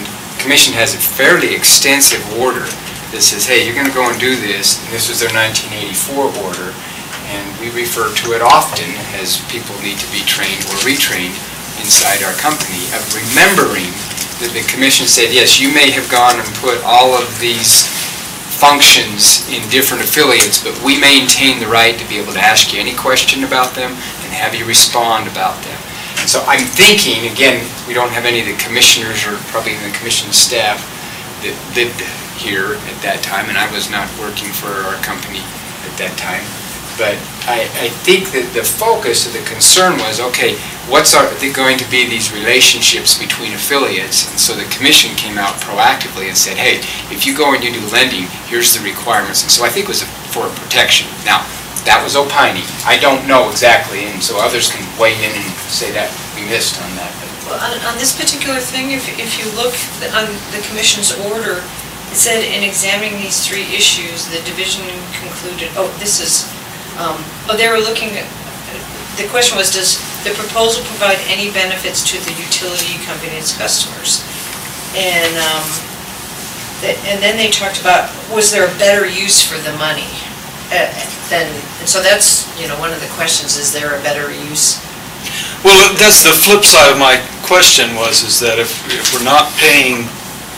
B: commission has a fairly extensive order that says, hey, you're going to go and do this, and this was their nineteen eighty-four order, and we refer to it often as people need to be trained or retrained inside our company, of remembering that the commission said, yes, you may have gone and put all of these functions in different affiliates, but we maintain the right to be able to ask you any question about them and have you respond about them. And so I'm thinking, again, we don't have any of the commissioners or probably even the commission staff that lived here at that time, and I was not working for our company at that time. But I, I think that the focus of the concern was, okay, what's are they going to be these relationships between affiliates? And so the commission came out proactively and said, hey, if you go and you do lending, here's the requirements. And so I think it was for protection. Now, that was opining. I don't know exactly, and so others can weigh in and say that we missed on that.
H: Well, on, on this particular thing, if, if you look on the commission's order, it said in examining these three issues, the division concluded, oh, this is, um, oh, they were looking at, the question was, does the proposal provide any benefits to the utility company and its customers? And, um, the, and then they talked about, was there a better use for the money? Uh, then, and so that's, you know, one of the questions, is there a better use?
E: Well, that's the flip side of my question was, is that if, if we're not paying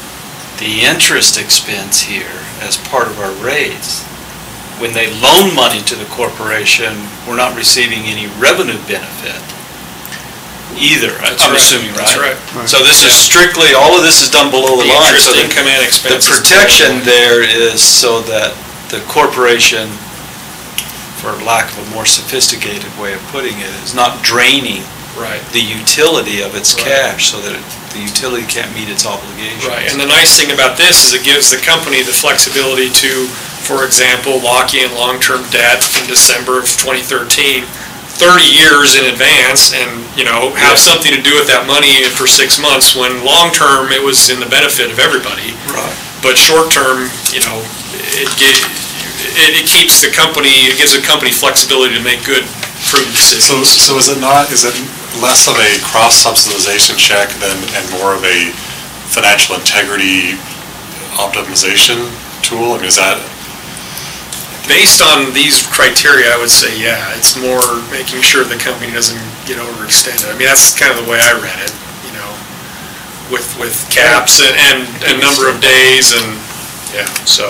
E: the interest expense here as part of our rates, when they loan money to the corporation, we're not receiving any revenue benefit either,
C: That's
E: I'm
C: right.
E: assuming, right?
C: That's right.
E: So this is strictly, all of this is done below the
C: The
E: line.
C: interest,
E: So the-
C: income, and
E: The
C: expenses.
E: protection there is so that the corporation, for lack of a more sophisticated way of putting it, is not draining
C: Right.
E: the utility of its
C: Right.
E: cash so that it- the utility can't meet its obligations.
C: Right, and the nice thing about this is it gives the company the flexibility to, for example, lock in long-term debt in December of twenty thirteen, thirty years in advance, and, you know, have something to do with that money for six months, when long-term, it was in the benefit of everybody.
E: Right.
C: But short-term, you know, it, ge- it, it keeps the company, it gives the company flexibility to make good, prudent
A: So,
C: decisions.
A: so is it not, is it less of a cross-subsidization check than, and more of a financial integrity optimization tool? I mean, is that,
C: Based on these criteria, I would say, yeah, it's more making sure the company doesn't get overextended. I mean, that's kind of the way I read it, you know, with, with caps and, and a number of days and, yeah, so.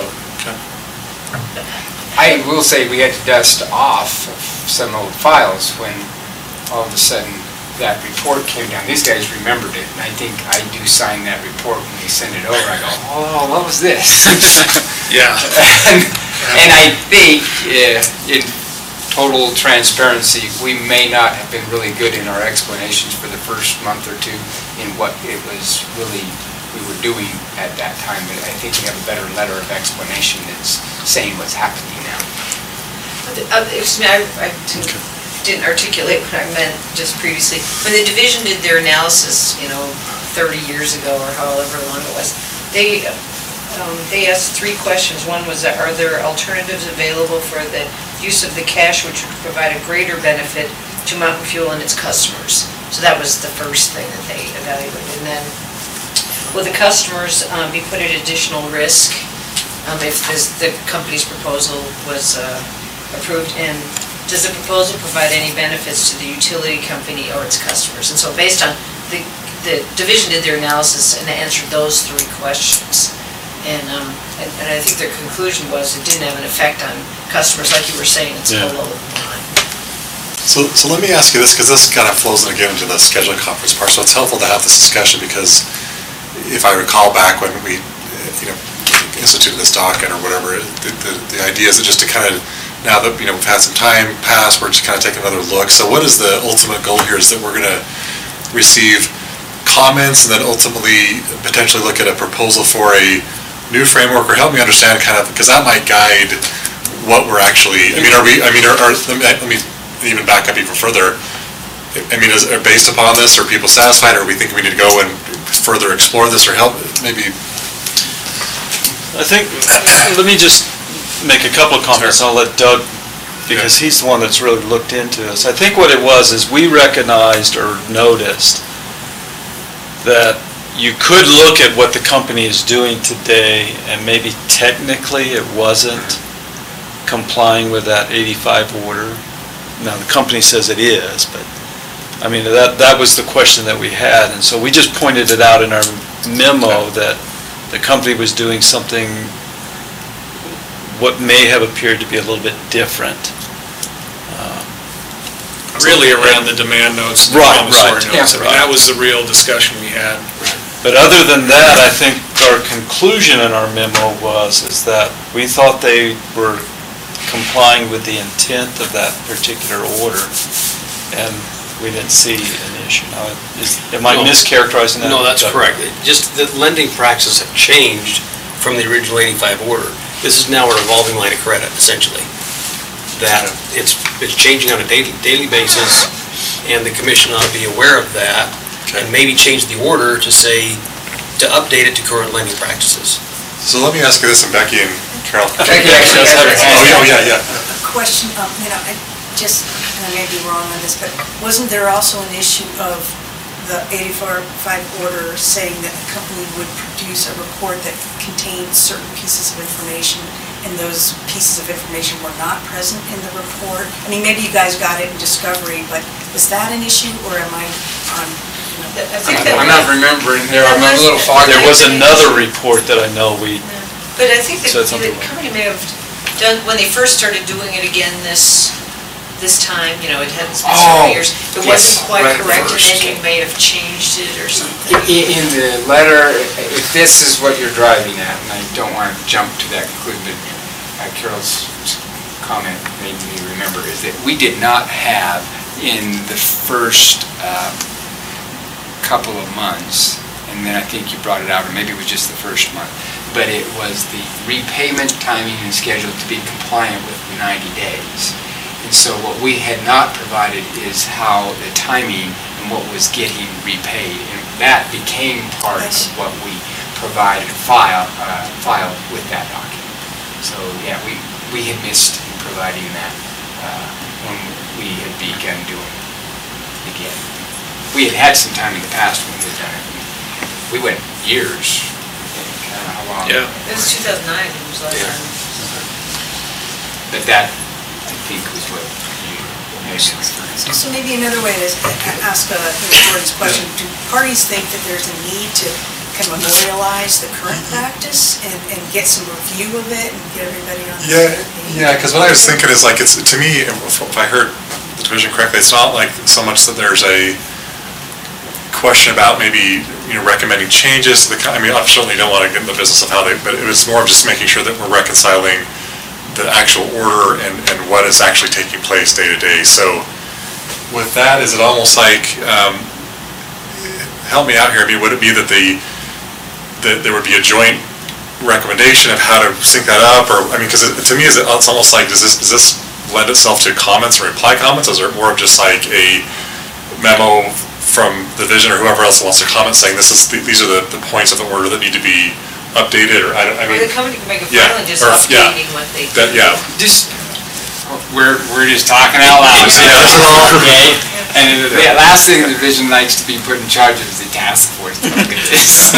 B: I will say we had to dust off some old files when all of a sudden that report came down. These guys remembered it, and I think I do sign that report when they send it over. I go, oh, what was this?
C: Yeah.
B: And and I think, uh, in total transparency, we may not have been really good in our explanations for the first month or two in what it was really we were doing at that time. But I think we have a better letter of explanation that's saying what's happening now.
H: Uh, Excuse me, I I didn't- didn't articulate what I meant just previously. When the division did their analysis, you know, thirty years ago or however long it was, they, um, they asked three questions. One was, uh, are there alternatives available for the use of the cash which would provide a greater benefit to Mountain Fuel and its customers? So that was the first thing that they evaluated. And then, will the customers um, be put at additional risk um, if this, the company's proposal was uh, approved? And does the proposal provide any benefits to the utility company or its customers? And so based on, the, the division did their analysis and answered those three questions. And, um, and and I think their conclusion was it didn't have an effect on customers, like you were saying, it's
A: Yeah.
H: below the line.
A: so, so let me ask you this, because this kind of flows in again into the scheduling conference part, so it's helpful to have this discussion, because if I recall back when we, you know, instituted this docket or whatever, the, the, the idea is just to kind of, now that, you know, we've had some time pass, we're just kind of taking another look. So what is the ultimate goal here, is that we're going to receive comments and then ultimately potentially look at a proposal for a new framework, or help me understand kind of, because that might guide what we're actually, I mean, are we, I mean, are, are, let me let me even back up even further. I mean, is, are based upon this, are people satisfied, or we think we need to go and further explore this, or help, maybe?
E: I think, let me just make a couple of comments, and I'll let Doug, because he's the one that's really looked into this. I think what it was is we recognized or noticed that you could look at what the company is doing today, and maybe technically it wasn't complying with that eighty-five order. Now, the company says it is, but, I mean, that, that was the question that we had, and so we just pointed it out in our memo that the company was doing something what may have appeared to be a little bit different.
C: Really around the demand notes, the
E: Right,
C: promissory
E: right,
C: notes. I mean,
E: right.
C: that was the real discussion we had.
E: But other than that, I think our conclusion in our memo was, is that we thought they were complying with the intent of that particular order, and we didn't see an issue. Now, is, am I
J: No.
E: mischaracterizing that?
J: No, that's
E: Doug?
J: correct. It Just that lending practices have changed from the original eighty-five order. This is now a revolving line of credit, essentially. That it's, it's changing on a daily, daily basis, and the commission ought to be aware of that, and maybe change the order to say, to update it to current lending practices.
A: So let me ask you this, and Becky and Carol.
B: Becky actually has her hand
A: Oh, yeah,
B: up.
A: oh, yeah, yeah.
I: A question, um, you know, I just, and I may be wrong on this, but wasn't there also an issue of the eighty-five order saying that the company would produce a report that contained certain pieces of information, and those pieces of information were not present in the report? I mean, maybe you guys got it in discovery, but was that an issue, or am I on, you know?
H: I think that
B: I'm not remembering there, I'm a little foggy.
E: There was another report that I know we,
H: But I think that
E: Said
H: the
E: something like-
H: company may have done, when they first started doing it again this, this time, you know, it hadn't been
B: Oh,
H: several years, it
B: yes,
H: wasn't quite
B: right
H: correct, and
B: first.
H: then you may have changed it or something.
B: In, in the letter, if this is what you're driving at, and I don't want to jump to that conclusion, but uh, Carol's comment made me remember, is that we did not have in the first um, couple of months, and then I think you brought it out, or maybe it was just the first month, but it was the repayment timing and schedule to be compliant with the ninety days. And so what we had not provided is how the timing and what was getting repaid. And that became part of what we provided, file, uh, filed with that document. So, yeah, we, we had missed in providing that uh, when we had begun doing it again. We had had some time in the past when we had done it. We went years, I think, I don't know how long.
C: Yeah.
H: It was two thousand nine, it was last
B: Yeah.
H: time.
B: But that, I think, was what you maybe referring to.
I: So maybe another way to a- ask uh, you know, Gordon's question, do parties think that there's a need to kind of memorialize the current practice and, and get some review of it and get everybody on the
A: Yeah,
I: same page?
A: yeah, because what I was thinking is like, it's, to me, if if I heard the division correctly, it's not like so much that there's a question about maybe, you know, recommending changes to the, co- I mean, I certainly don't want to get in the business of how they, but it was more of just making sure that we're reconciling the actual order and, and what is actually taking place day to day. So with that, is it almost like, um, help me out here, I mean, would it be that the, that there would be a joint recommendation of how to sync that up, or, I mean, because to me, is it, it's almost like, does this, does this lend itself to comments or reply comments, or is it more of just like a memo from the division or whoever else wants to comment saying this is, the- these are the, the points of the order that need to be updated, or I don't, I
H: Or
A: mean,
H: the company can make a
A: yeah,
H: filing just
A: or- yeah.
H: updating what they.
A: that, yeah.
B: Just, we're, we're just talking out loud.
A: Yeah.
B: Okay? And the the last thing the division likes to be put in charge of is the task force to look at this.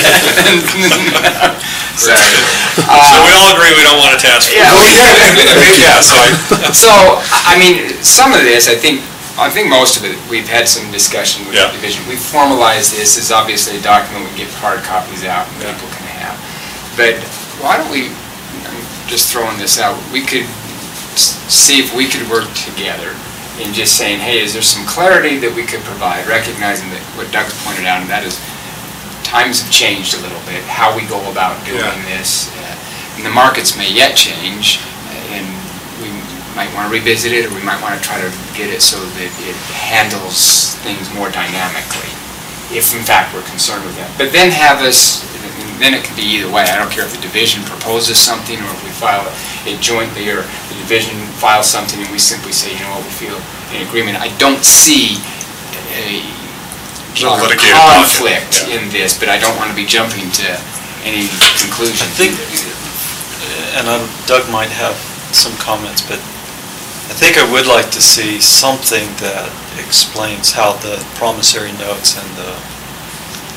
B: Sorry.
C: So we all agree we don't want a task force.
B: Yeah,
A: Well, yeah, yeah, so I,
B: So, I mean, some of this, I think, I think most of it, we've had some discussion with
A: Yeah.
B: the division. We've formalized this as obviously a document we get hard copies out and people can have. But why don't we, I'm just throwing this out, we could s- see if we could work together in just saying, hey, is there some clarity that we could provide, recognizing that what Doug's pointed out, and that is times have changed a little bit, how we go about doing
A: Yeah.
B: this. uh, And the markets may yet change, uh, and we might want to revisit it, or we might want to try to get it so that it handles things more dynamically, if in fact we're concerned with that. But then have us, and then it can be either way. I don't care if the division proposes something, or if we file it jointly, or the division files something and we simply say, you know what, we feel in agreement. I don't see a
A: No
B: a
A: litigated document,
B: conflict
A: yeah.
B: in this, but I don't want to be jumping to any conclusion.
E: I think, and I'm- Doug might have some comments, but I think I would like to see something that explains how the promissory notes and the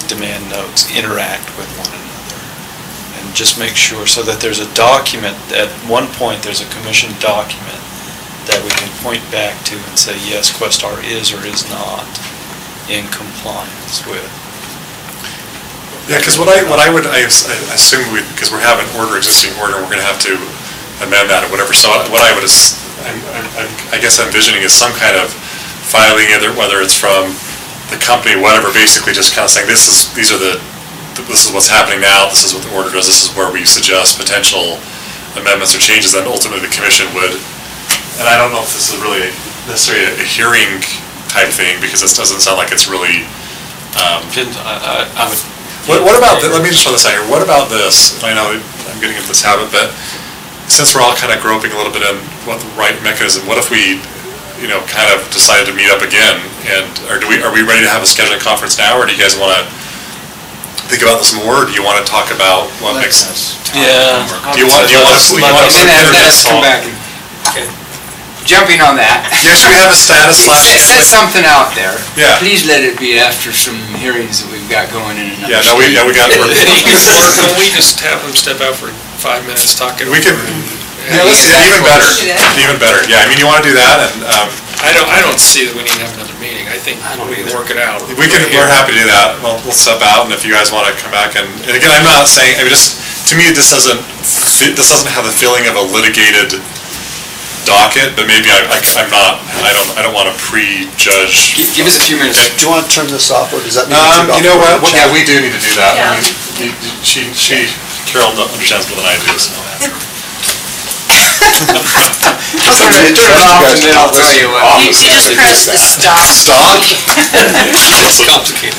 E: demand notes interact with one another. And just make sure, so that there's a document, at one point, there's a commission document that we can point back to and say, yes, Questar is or is not in compliance with.
A: Yeah, because what I, what I would, I as- I assume we, because we're having order, existing order, we're going to have to amend that or whatever, so what I would, as- I'm- I'm- I'm- I guess envisioning is some kind of filing, either whether it's from the company, whatever, basically just kind of saying, this is, these are the, this is what's happening now, this is what the order does, this is where we suggest potential amendments or changes, and ultimately the commission would, and I don't know if this is really necessarily a hearing type thing, because this doesn't sound like it's really, um,
E: Didn't- I I- I would,
A: What, what about, the- let me just throw this out here, what about this, I know I'm getting into this habit, but since we're all kind of groping a little bit in what the right mechanism, what if we, you know, kind of decided to meet up again, and, or do we, are we ready to have a scheduling conference now, or do you guys want to think about this more, or do you want to talk about what makes sense?
E: yeah.
A: Do you want, do you want to, you want
B: And
A: to?
B: then let us come back and, okay. Jumping on that.
A: Yeah, should we have a status slash?
B: Set set something out there.
A: Yeah.
B: Please let it be after some hearings that we've got going in another
A: Yeah, no, we,
B: state.
A: yeah, we got,
C: Or
A: we're-
C: can we just have them step out for five minutes, talk it over?
A: we can,
B: Yeah, let's do that
A: even better,
H: Do that.
A: even better, yeah, I mean, you want to do that, and, um,
C: I don't, I don't see that we need to have another meeting. I think we can work it out.
A: we can, we're happy to do that, we'll, we'll step out, and if you guys want to come back, and, and again, I'm not saying, I mean, just, to me, this doesn't, fe- this doesn't have the feeling of a litigated docket, but maybe I, I- I'm not, I don't, I don't want to prejudge.
B: Gi- Give us a few minutes.
G: Do you want to turn this off, or does that mean?
A: Um, you know what, yeah, we do need to do that,
H: Yeah.
A: I mean, you- you- she, she, Carol understands more than I do, so.
B: I'll turn it turn it off and then I'll tell you what.
H: You you just press the stop.
A: Stop?
J: It's complicated.